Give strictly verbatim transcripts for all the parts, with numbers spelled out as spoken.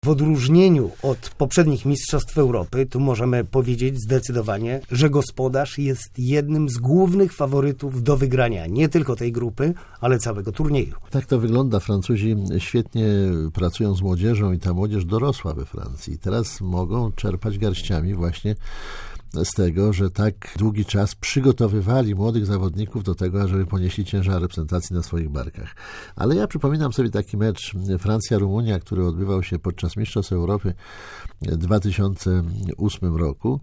W odróżnieniu od poprzednich Mistrzostw Europy, tu możemy powiedzieć zdecydowanie, że gospodarz jest jednym z głównych faworytów do wygrania nie tylko tej grupy, ale całego turnieju. Tak to wygląda. Francuzi świetnie pracują z młodzieżą i ta młodzież dorosła we Francji. Teraz mogą czerpać garściami właśnie z tego, że tak długi czas przygotowywali młodych zawodników do tego, ażeby ponieśli ciężar reprezentacji na swoich barkach. Ale ja przypominam sobie taki mecz Francja-Rumunia, który odbywał się podczas Mistrzostw Europy w dwa tysiące ósmym roku.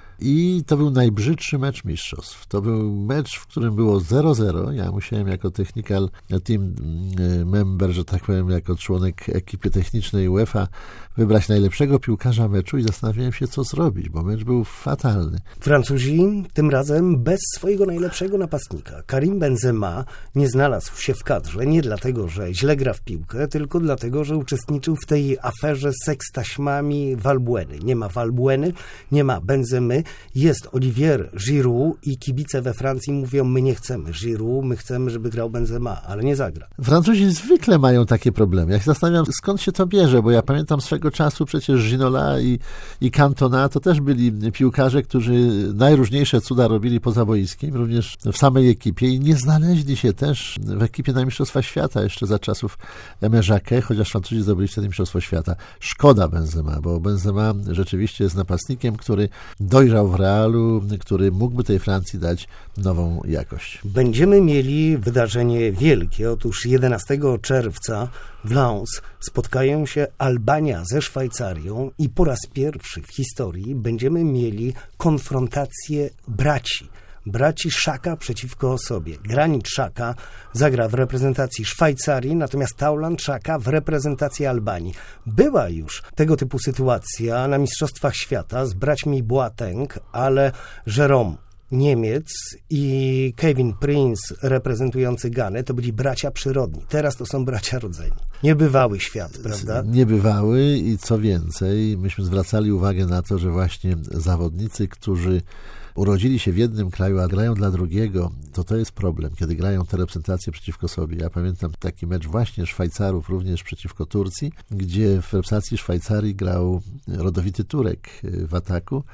I to był najbrzydszy mecz mistrzostw. To był mecz, w którym było zero zero. Ja musiałem jako technical team member, że tak powiem, jako członek ekipy technicznej UEFA wybrać najlepszego piłkarza meczu i zastanawiałem się, co zrobić, bo mecz był fatalny. Francuzi tym razem bez swojego najlepszego napastnika. Karim Benzema nie znalazł się w kadrze nie dlatego, że źle gra w piłkę, tylko dlatego, że uczestniczył w tej aferze z seks-taśmami Valbueny. Nie ma Valbueny, nie ma Benzemy, jest Olivier Giroud i kibice we Francji mówią, my nie chcemy Giroud, my chcemy, żeby grał Benzema, ale nie zagra. Francuzi zwykle mają takie problemy. Ja się zastanawiam, skąd się to bierze, bo ja pamiętam swego czasu przecież Ginola i, i Cantona to też byli piłkarze, którzy najróżniejsze cuda robili poza boiskiem, również w samej ekipie i nie znaleźli się też w ekipie na Mistrzostwa Świata jeszcze za czasów Aimé Jacquet, chociaż Francuzi zdobyli wtedy Mistrzostwo Świata. Szkoda Benzema, bo Benzema rzeczywiście jest napastnikiem, który dojrzał w Realu, który mógłby tej Francji dać nową jakość. Będziemy mieli wydarzenie wielkie. Otóż jedenastego czerwca w Lens spotkają się Albania ze Szwajcarią i po raz pierwszy w historii będziemy mieli konfrontację braci. Braci Xhaka przeciwko sobie. Granit Xhaka zagra w reprezentacji Szwajcarii, natomiast Taulant Xhaka w reprezentacji Albanii. Była już tego typu sytuacja na Mistrzostwach Świata z braćmi Boateng, ale Jérôme Niemiec i Kevin Prince reprezentujący Ganę to byli bracia przyrodni. Teraz to są bracia rodzeni. Niebywały świat, prawda? Niebywały i co więcej, myśmy zwracali uwagę na to, że właśnie zawodnicy, którzy urodzili się w jednym kraju, a grają dla drugiego, to to jest problem, kiedy grają te reprezentacje przeciwko sobie. Ja pamiętam taki mecz właśnie Szwajcarów również przeciwko Turcji, gdzie w reprezentacji Szwajcarii grał rodowity Turek w ataku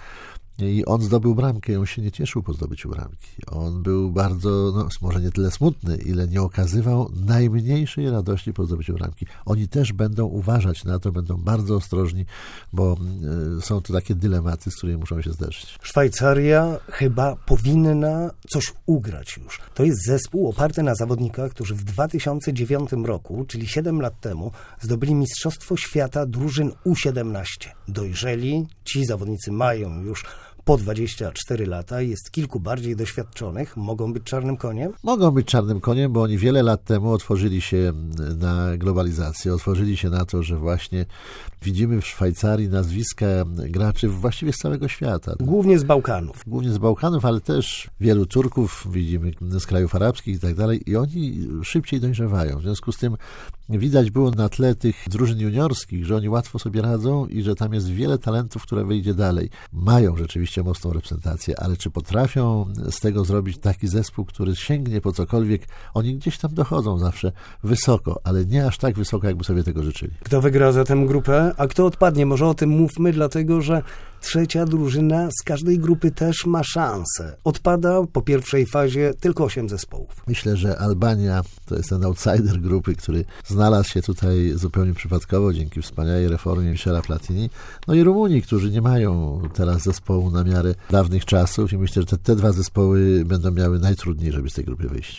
i on zdobył bramkę i on się nie cieszył po zdobyciu bramki. On był bardzo, no może nie tyle smutny, ile nie okazywał najmniejszej radości po zdobyciu bramki. Oni też będą uważać na to, będą bardzo ostrożni, bo y, są to takie dylematy, z którymi muszą się zderzyć. Szwajcaria chyba powinna coś ugrać już. To jest zespół oparty na zawodnikach, którzy w dwa tysiące dziewiątym roku, czyli siedem lat temu, zdobyli Mistrzostwo Świata drużyn U siedemnaście. Dojrzeli, ci zawodnicy mają już po dwadzieścia cztery lata, jest kilku bardziej doświadczonych, mogą być czarnym koniem? Mogą być czarnym koniem, bo oni wiele lat temu otworzyli się na globalizację, otworzyli się na to, że właśnie widzimy w Szwajcarii nazwiska graczy właściwie z całego świata. Głównie z Bałkanów. Głównie z Bałkanów, ale też wielu Turków widzimy z krajów arabskich i tak dalej i oni szybciej dojrzewają. W związku z tym widać było na tle tych drużyn juniorskich, że oni łatwo sobie radzą i że tam jest wiele talentów, które wyjdzie dalej. Mają rzeczywiście mocną reprezentację, ale czy potrafią z tego zrobić taki zespół, który sięgnie po cokolwiek? Oni gdzieś tam dochodzą zawsze wysoko, ale nie aż tak wysoko, jakby sobie tego życzyli. Kto wygra zatem grupę, a kto odpadnie? Może o tym mówmy, dlatego że trzecia drużyna z każdej grupy też ma szansę. Odpada po pierwszej fazie tylko osiem zespołów. Myślę, że Albania to jest ten outsider grupy, który znalazł się tutaj zupełnie przypadkowo dzięki wspaniałej reformie Michela Platini. No i Rumuni, którzy nie mają teraz zespołu na miarę dawnych czasów i myślę, że te, te dwa zespoły będą miały najtrudniej, żeby z tej grupy wyjść.